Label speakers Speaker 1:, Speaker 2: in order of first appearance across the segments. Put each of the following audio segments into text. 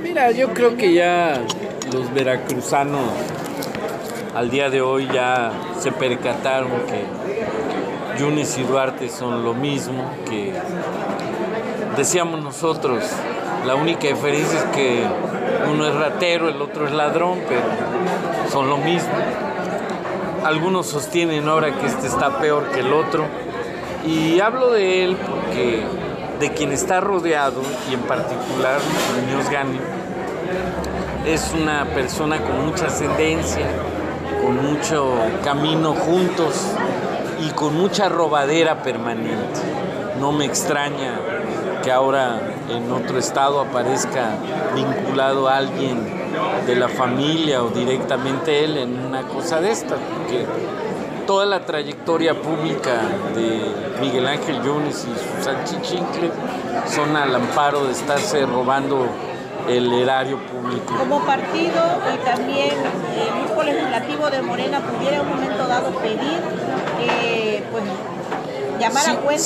Speaker 1: Mira, yo creo que ya los veracruzanos al día de hoy ya se percataron que Yunes y Duarte son lo mismo, que decíamos nosotros, la única diferencia es que uno es ratero, el otro es ladrón, pero son lo mismo. Algunos sostienen ahora que este está peor que el otro, y hablo de él porque de quien está rodeado, y en particular Muñoz Gani, es una persona con mucha ascendencia, con mucho camino juntos y con mucha robadera permanente. No me extraña que ahora en otro estado aparezca vinculado a alguien de la familia o directamente él en una cosa de esta, porque toda la trayectoria pública de Miguel Ángel Yunes y su salchichincle son al amparo de estarse robando el erario público.
Speaker 2: Como partido y también el grupo legislativo de Morena pudiera en un momento dado pedir pues llamar a cuentas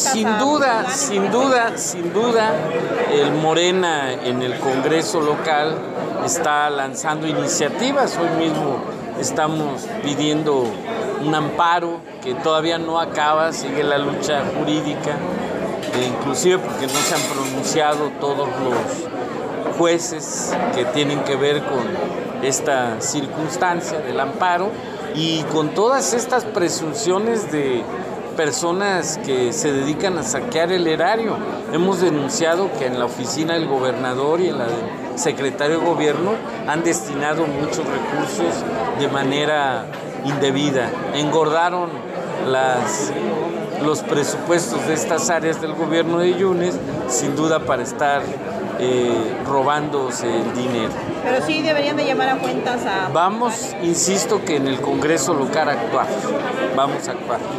Speaker 1: sin duda, el Morena en el Congreso local está lanzando iniciativas. Hoy mismo estamos pidiendo un amparo que todavía no acaba, sigue la lucha jurídica, inclusive porque no se han pronunciado todos los jueces que tienen que ver con esta circunstancia del amparo y con todas estas presunciones de personas que se dedican a saquear el erario. Hemos denunciado que en la oficina del gobernador y en la del secretario de gobierno han destinado muchos recursos de manera indebida. Engordaron los presupuestos de estas áreas del gobierno de Yunes, sin duda para estar robándose el dinero.
Speaker 2: Pero sí deberían de llamar a cuentas a...
Speaker 1: Insisto que en el Congreso local actuar, vamos a actuar.